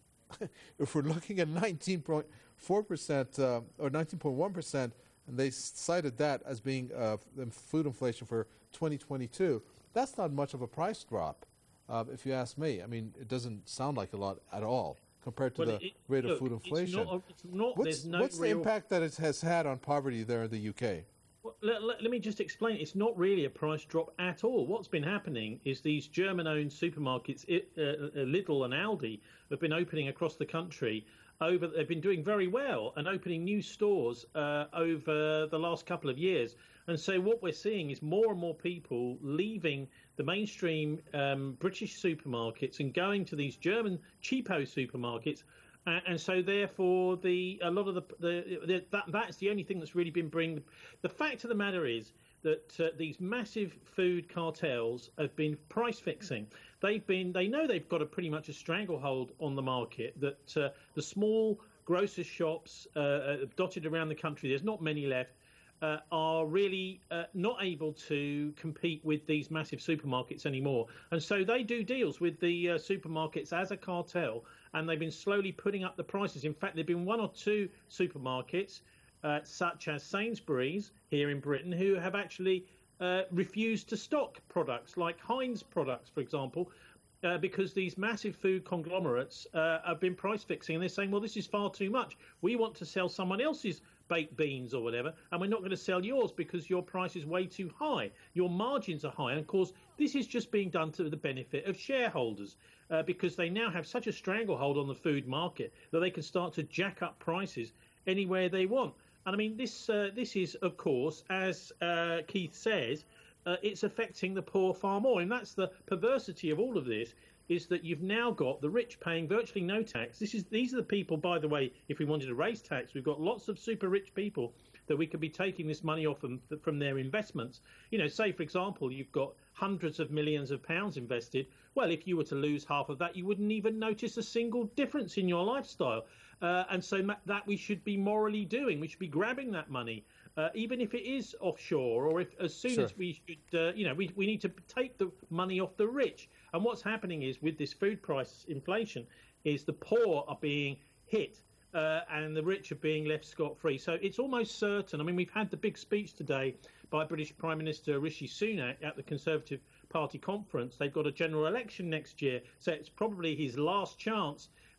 If we're looking at nineteen point four percent uh, or nineteen point one percent, and they cited that as being uh, food inflation for twenty twenty-two, that's not much of a price drop, uh, if you ask me. I mean, it doesn't sound like a lot at all compared to well, the it, rate look, of food inflation. It's not, it's not, what's no what's real... the impact that it has had on poverty there in the U K? Well, let, let, let me just explain. It's not really a price drop at all. What's been happening is these German-owned supermarkets, it, uh, Lidl and Aldi, have been opening across the country. Over, they've been doing very well and opening new stores uh, over the last couple of years. And so what we're seeing is more and more people leaving the mainstream um, British supermarkets and going to these German cheapo supermarkets. Uh, and so, therefore, the a lot of the, the, the that that's the only thing that's really been bringing. The fact of the matter is that uh, these massive food cartels have been price fixing. They've been they know they've got a pretty much a stranglehold on the market. That uh, the small grocer shops uh, uh, dotted around the country, there's not many left, uh, are really uh, not able to compete with these massive supermarkets anymore. And so they do deals with the uh, supermarkets as a cartel. And they've been slowly putting up the prices. In fact, there have been one or two supermarkets, uh, such as Sainsbury's here in Britain, who have actually uh, refused to stock products like Heinz products, for example, uh, because these massive food conglomerates uh, have been price fixing. And they're saying, well, this is far too much. We want to sell someone else's baked beans or whatever, and we're not going to sell yours because your price is way too high. Your margins are high. And, of course, this is just being done to the benefit of shareholders. Uh, because they now have such a stranglehold on the food market that they can start to jack up prices anywhere they want. And I mean, this uh, this is, of course, as uh, Keith says, uh, it's affecting the poor far more. And that's the perversity of all of this, is that you've now got the rich paying virtually no tax. This is These are the people, by the way, if we wanted to raise tax, we've got lots of super rich people that we could be taking this money off from, from their investments. You know, say, for example, you've got hundreds of millions of pounds invested. Well, if you were to lose half of that, you wouldn't even notice a single difference in your lifestyle. Uh, and so that we should be morally doing. We should be grabbing that money, uh, even if it is offshore, or if as soon Sure. as we should, uh, you know, we, we need to take the money off the rich. And what's happening is with this food price inflation is the poor are being hit. Uh, and the rich are being left scot-free. So it's almost certain. I mean, we've had the big speech today by British Prime Minister Rishi Sunak at the Conservative Party conference. They've got a general election next year, so it's probably his last chance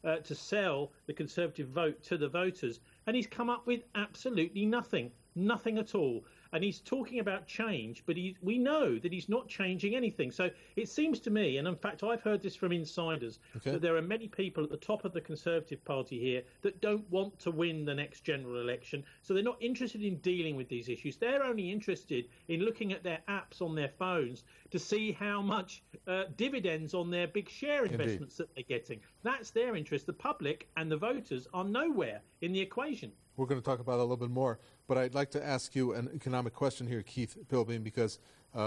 uh, to sell the Conservative vote to the voters, and he's come up with absolutely nothing, nothing at all. And he's talking about change, but he, we know that he's not changing anything. So it seems to me, and in fact I've heard this from insiders, okay. that there are many people at the top of the Conservative Party here that don't want to win the next general election. So they're not interested in dealing with these issues. They're only interested in looking at their apps on their phones to see how much uh, dividends on their big share investments Indeed. That they're getting. That's their interest. The public and the voters are nowhere in the equation. We're going to talk about it a little bit more, but I'd like to ask you an economic question here, Keith Pilbeam, because uh,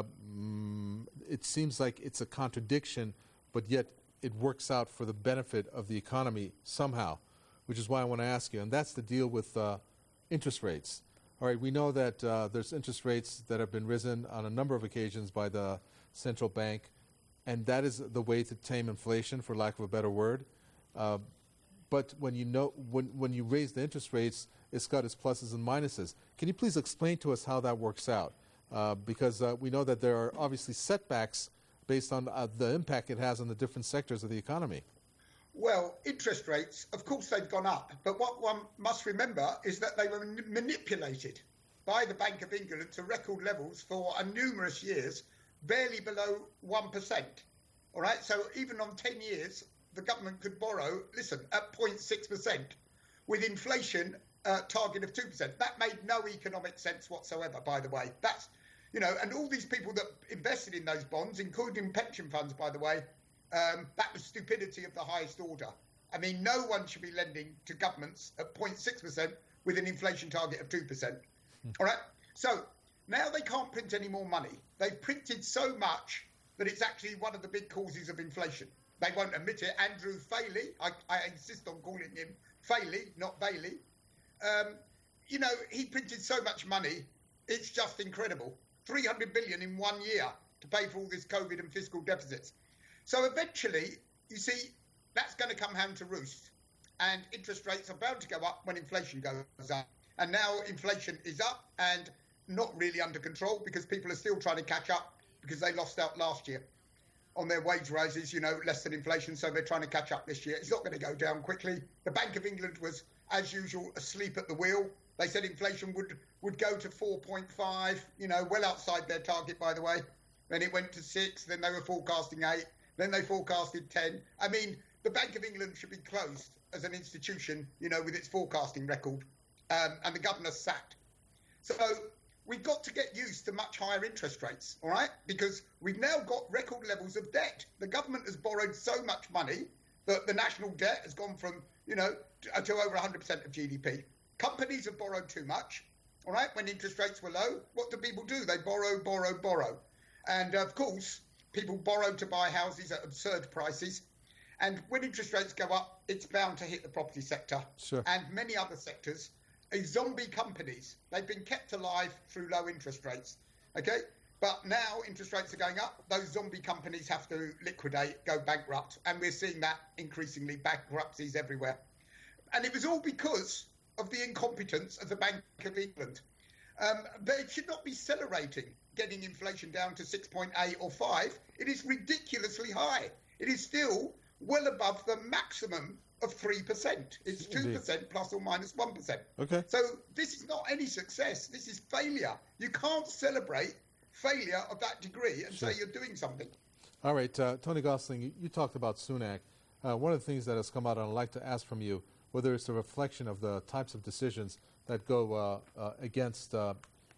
mm, it seems like it's a contradiction, but yet it works out for the benefit of the economy somehow, which is why I want to ask you, and that's the deal with uh, interest rates. All right, we know that uh, there's interest rates that have been risen on a number of occasions by the central bank, and that is the way to tame inflation, for lack of a better word. Uh, But when you know when when you raise the interest rates, it's got its pluses and minuses. Can you please explain to us how that works out? Uh, because uh, we know that there are obviously setbacks based on uh, the impact it has on the different sectors of the economy. Well, interest rates, of course, they've gone up. But what one must remember is that they were manipulated by the Bank of England to record levels for uh, numerous years, barely below one percent. All right, so even on ten years, the government could borrow, listen, at zero point six percent with inflation uh, target of two percent. That made no economic sense whatsoever, by the way. That's, you know, and all these people that invested in those bonds, including pension funds, by the way, um, that was stupidity of the highest order. I mean, no one should be lending to governments at zero point six percent with an inflation target of two percent. All right? So now they can't print any more money. They've printed so much that it's actually one of the big causes of inflation. They won't admit it. Andrew Bailey, I, I insist on calling him Bailey, not Bailey. Um, you know, he printed so much money, it's just incredible. three hundred billion in one year to pay for all this COVID and fiscal deficits. So eventually, you see, that's going to come home to roost. And interest rates are bound to go up when inflation goes up. And now inflation is up and not really under control because people are still trying to catch up because they lost out last year on their wage rises, you know, less than inflation, so they're trying to catch up this year. It's not going to go down quickly. The Bank of England was, as usual, asleep at the wheel. They said inflation would, would go to four point five, you know, well outside their target, by the way. Then it went to six, then they were forecasting eight, then they forecasted ten. I mean, the Bank of England should be closed as an institution, you know, with its forecasting record, um, and the governor sacked. So we've got to get used to much higher interest rates, all right? Because we've now got record levels of debt. The government has borrowed so much money that the national debt has gone from, you know, to, to over one hundred percent of G D P. Companies have borrowed too much, all right? When interest rates were low, what do people do? They borrow, borrow, borrow. And, of course, people borrow to buy houses at absurd prices. And when interest rates go up, it's bound to hit the property sector sure. and many other sectors. Zombie companies, they've been kept alive through low interest rates, okay? But now interest rates are going up, those zombie companies have to liquidate, go bankrupt, and we're seeing that increasingly, bankruptcies everywhere. And it was all because of the incompetence of the Bank of England. Um, they should not be celebrating getting inflation down to six point eight or five. It is ridiculously high. It is still well above the maximum of three percent. It's two percent plus or minus one percent. Okay. So this is not any success. This is failure. You can't celebrate failure of that degree and sure. say you're doing something. All right. Uh, Tony Gosling, you, you talked about Sunak. Uh, one of the things that has come out, and I'd like to ask from you, whether it's a reflection of the types of decisions that go uh, uh, against uh,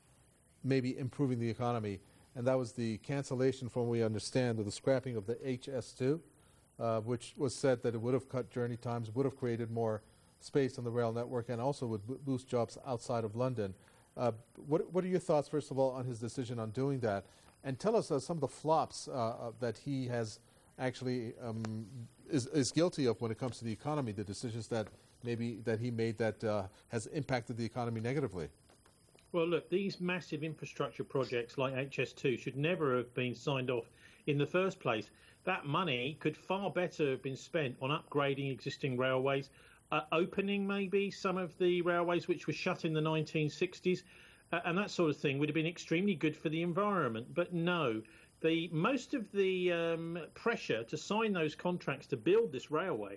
maybe improving the economy, and that was the cancellation, from what we understand, of the scrapping of the H S two. Uh, which was said that it would have cut journey times, would have created more space on the rail network, and also would bo- boost jobs outside of London. Uh, what, what are your thoughts, first of all, on his decision on doing that? And tell us uh, some of the flops uh, uh, that he has actually um, is, is guilty of when it comes to the economy, the decisions that maybe that he made that uh, has impacted the economy negatively. Well, look, these massive infrastructure projects like H S two should never have been signed off in the first place. That money could far better have been spent on upgrading existing railways, uh, opening maybe some of the railways which were shut in the nineteen sixties, uh, and that sort of thing would have been extremely good for the environment. But no, the most of the um, pressure to sign those contracts to build this railway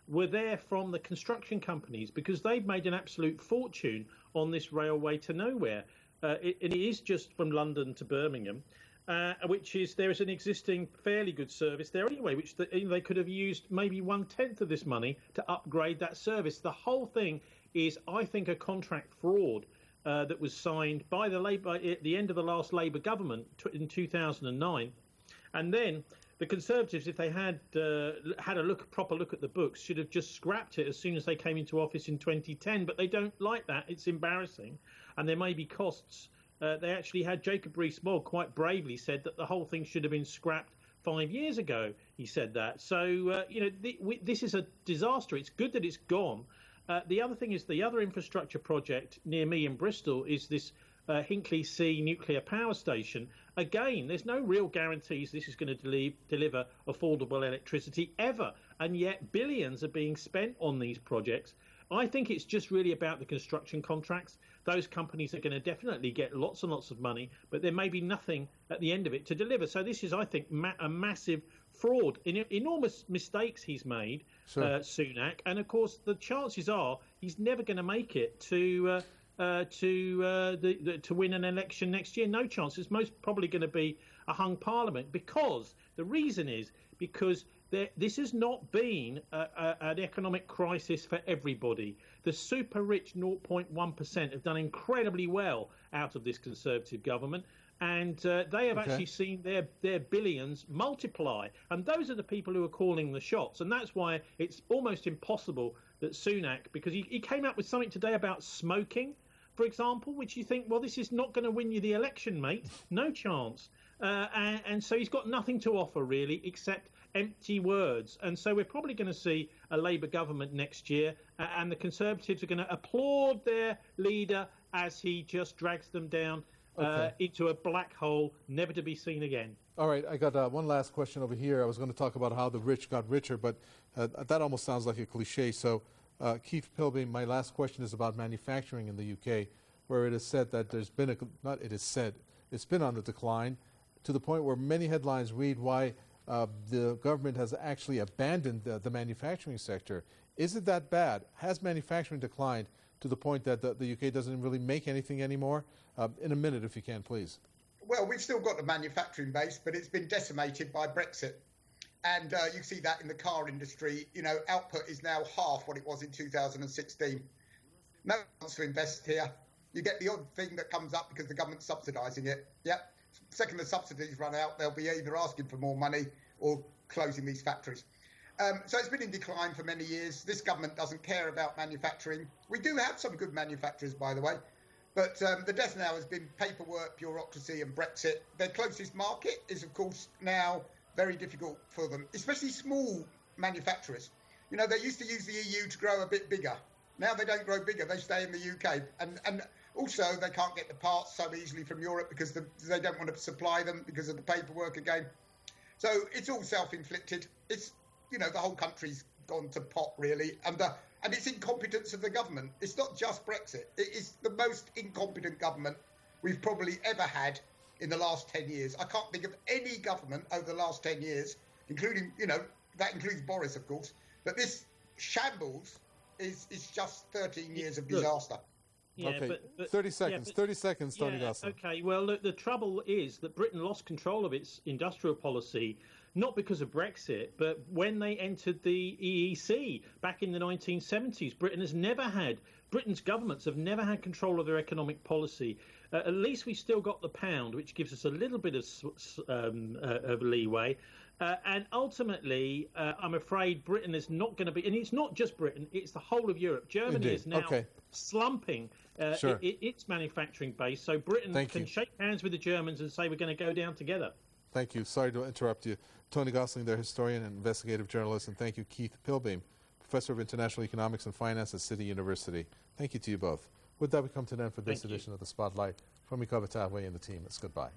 were there from the construction companies, because they've made an absolute fortune on this railway to nowhere. Uh, it, it is just from London to Birmingham, uh, which is there is an existing fairly good service there anyway, which the, they could have used maybe one-tenth of this money to upgrade that service. The whole thing is, I think, a contract fraud uh, that was signed by the Labour at the end of the last Labour government in two thousand nine. And then the Conservatives, if they had uh, had a look, proper look at the books, should have just scrapped it as soon as they came into office in twenty ten. But they don't like that. It's embarrassing. And there may be costs. Uh, they actually had Jacob Rees-Mogg quite bravely said that the whole thing should have been scrapped five years ago. He said that. So, uh, you know, the, we, this is a disaster. It's good that it's gone. Uh, the other thing is the other infrastructure project near me in Bristol is this Uh, Hinkley C nuclear power station. Again, there's no real guarantees this is going to deli- deliver affordable electricity ever, and yet billions are being spent on these projects. I think it's just really about the construction contracts. Those companies are going to definitely get lots and lots of money, but there may be nothing at the end of it to deliver. So this is, I think, ma- a massive fraud. En- enormous mistakes he's made, sure. uh, Sunak, and of course the chances are he's never going to make it to Uh, Uh, to uh, the, the, to win an election next year. No chance. It's most probably going to be a hung parliament, because the reason is because there, this has not been a, a, an economic crisis for everybody. The super rich zero point one percent have done incredibly well out of this Conservative government, and uh, they have Okay. actually seen their, their billions multiply. And those are the people who are calling the shots. And that's why it's almost impossible that Sunak, because he, he came out with something today about smoking, for example, which you think, well, this is not going to win you the election, mate. No chance. Uh, and, and so he's got nothing to offer, really, except empty words. And so we're probably going to see a Labour government next year, uh, and the Conservatives are going to applaud their leader as he just drags them down uh, Okay. into a black hole, never to be seen again. All right, I got uh, one last question over here. I was going to talk about how the rich got richer, but uh, that almost sounds like a cliche. So, uh, Keith Pilbeam, my last question is about manufacturing in the U K, where it is said that there's been a, not it is said, it's been on the decline, to the point where many headlines read why uh, the government has actually abandoned the, the manufacturing sector. Is it that bad? Has manufacturing declined to the point that the, the U K doesn't really make anything anymore? Uh, in a minute, if you can, please. Well, we've still got the manufacturing base, but it's been decimated by Brexit. And uh, you see that in the car industry. You know, output is now half what it was in two thousand sixteen. No one wants to invest here. You get the odd thing that comes up because the government's subsidising it. Yep. Second the subsidies run out, they'll be either asking for more money or closing these factories. Um, so it's been in decline for many years. This government doesn't care about manufacturing. We do have some good manufacturers, by the way. But um, the death now has been paperwork, bureaucracy and Brexit. Their closest market is, of course, now very difficult for them, especially small manufacturers. You know, they used to use the E U to grow a bit bigger. Now they don't grow bigger, they stay in the U K. And, and also they can't get the parts so easily from Europe because the, they don't want to supply them because of the paperwork again. So it's all self-inflicted. It's, you know, the whole country's gone to pot, really. And the, and it's incompetence of the government. It's not just Brexit. It is the most incompetent government we've probably ever had in the last ten years. I can't think of any government over the last ten years, including, you know, that includes Boris, of course. But this shambles is, is just thirteen years of disaster. Yeah, okay, but, but, thirty seconds. Yeah, but, thirty seconds, Tony yeah, Gosling. Okay, well, look, the trouble is that Britain lost control of its industrial policy, not because of Brexit, but when they entered the E E C back in the nineteen seventies. Britain has never had, Britain's governments have never had control of their economic policy. Uh, at least we've still got the pound, which gives us a little bit of, um, uh, of leeway. Uh, and ultimately, uh, I'm afraid Britain is not going to be, and it's not just Britain, it's the whole of Europe. Germany Indeed. is now Okay. slumping uh, Sure. it, it, its manufacturing base. So Britain Thank can you. shake hands with the Germans and say we're going to go down together. Thank you. Sorry to interrupt you. Tony Gosling, their historian and investigative journalist, and thank you, Keith Pilbeam, Professor of International Economics and Finance at City University. Thank you to you both. With that, we come to an end for this Thank you. edition of The Spotlight. From Mikava Tavwe and the team, it's goodbye.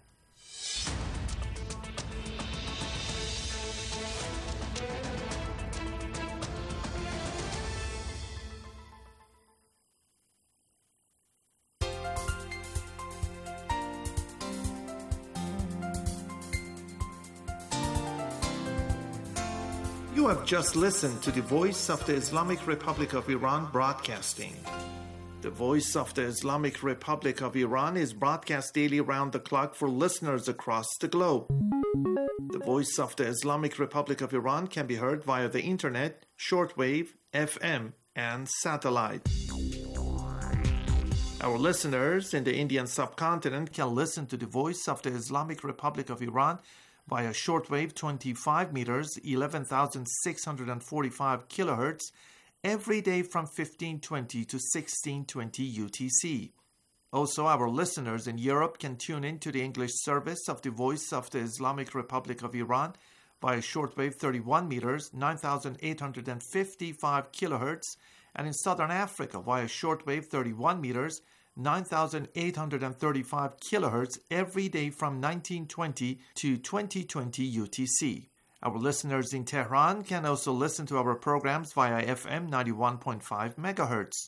You have just listened to the Voice of the Islamic Republic of Iran broadcasting. The Voice of the Islamic Republic of Iran is broadcast daily around the clock for listeners across the globe. The Voice of the Islamic Republic of Iran can be heard via the internet, shortwave, F M, and satellite. Our listeners in the Indian subcontinent can listen to the Voice of the Islamic Republic of Iran via shortwave twenty-five meters, eleven thousand six hundred forty-five kilohertz, every day from fifteen twenty to sixteen twenty U T C. Also, our listeners in Europe can tune in to the English service of the Voice of the Islamic Republic of Iran via shortwave thirty-one meters, nine thousand eight hundred fifty-five kilohertz, and in Southern Africa via shortwave thirty-one meters, nine thousand eight hundred thirty-five kilohertz every day from nineteen twenty to twenty twenty U T C. Our listeners in Tehran can also listen to our programs via F M ninety-one point five megahertz.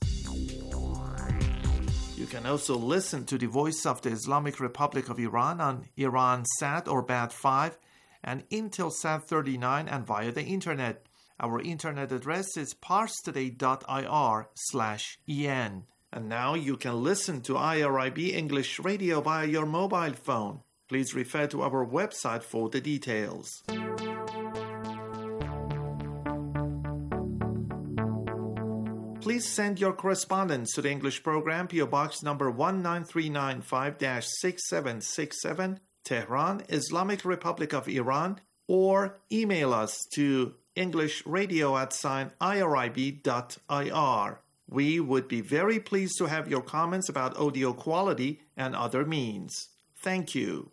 You can also listen to the Voice of the Islamic Republic of Iran on Iransat or B A T five and Intelsat thirty-nine and via the internet. Our internet address is parstoday.ir slash en. And now you can listen to I R I B English Radio via your mobile phone. Please refer to our website for the details. Please send your correspondence to the English program, P O Box number one nine three nine five dash six seven six seven, Tehran, Islamic Republic of Iran, or email us to englishradio at sign irib dot ir. We would be very pleased to have your comments about audio quality and other means. Thank you.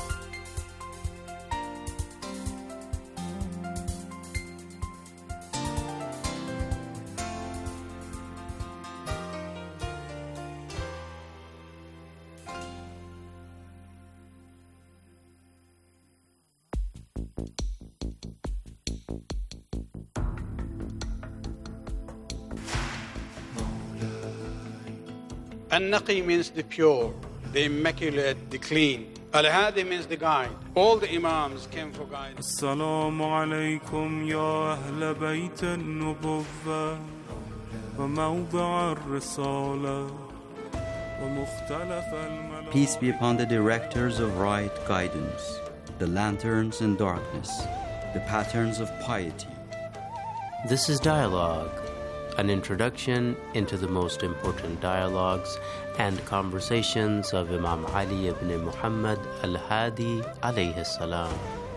An-Naqi means the pure, the immaculate, the clean. Al-Hadi means the guide. All the Imams came for guidance. Assalamu alaikum ya ahl bayt an-nubuwwah wa mawda' ar-risala wa mukhtalaf al-malak. Peace be upon the directors of right guidance, the lanterns in darkness, the patterns of piety. This is Dialogue, an introduction into the most important dialogues and conversations of Imam Ali ibn Muhammad al-Hadi alayhi salam.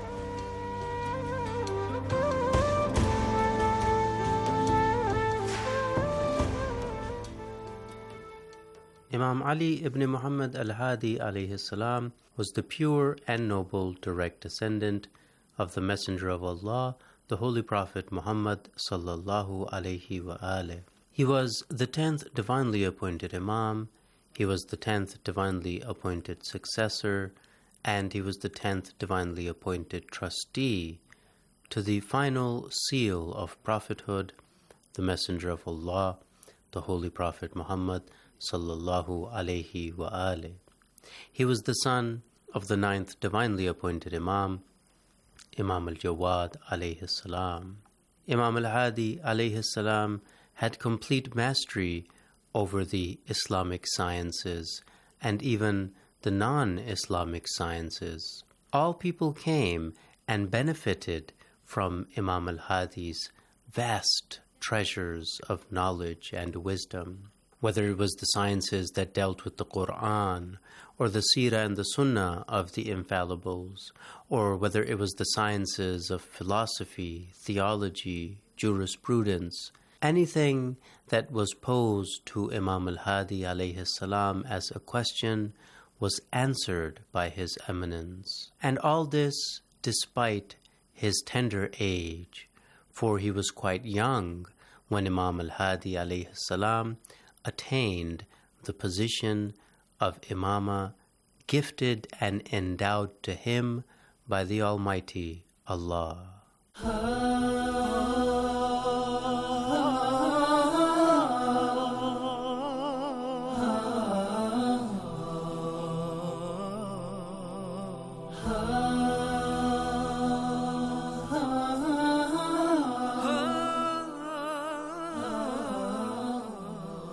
Imam Ali ibn Muhammad al-Hadi alayhi salam was the pure and noble direct descendant of the Messenger of Allah, the Holy Prophet Muhammad sallallahu alayhi wa alayhi. He was the tenth divinely appointed Imam, he was the tenth divinely appointed successor, and he was the tenth divinely appointed trustee to the final seal of prophethood, the Messenger of Allah, the Holy Prophet Muhammad sallallahu alayhi wa alayhi. He was the son of the ninth divinely appointed Imam, Imam al-Jawad alayhi salam. Imam al-Hadi alayhi salam had complete mastery over the Islamic sciences and even the non-Islamic sciences. All people came and benefited from Imam al-Hadi's vast treasures of knowledge and wisdom. Whether it was the sciences that dealt with the Qur'an, or the Seerah and the Sunnah of the Infallibles, or whether it was the sciences of philosophy, theology, jurisprudence, anything that was posed to Imam al-Hadi alayhi salam as a question was answered by His Eminence. And all this despite his tender age, for he was quite young when Imam al-Hadi alayhi salam attained the position of Imama, gifted and endowed to him by the Almighty Allah.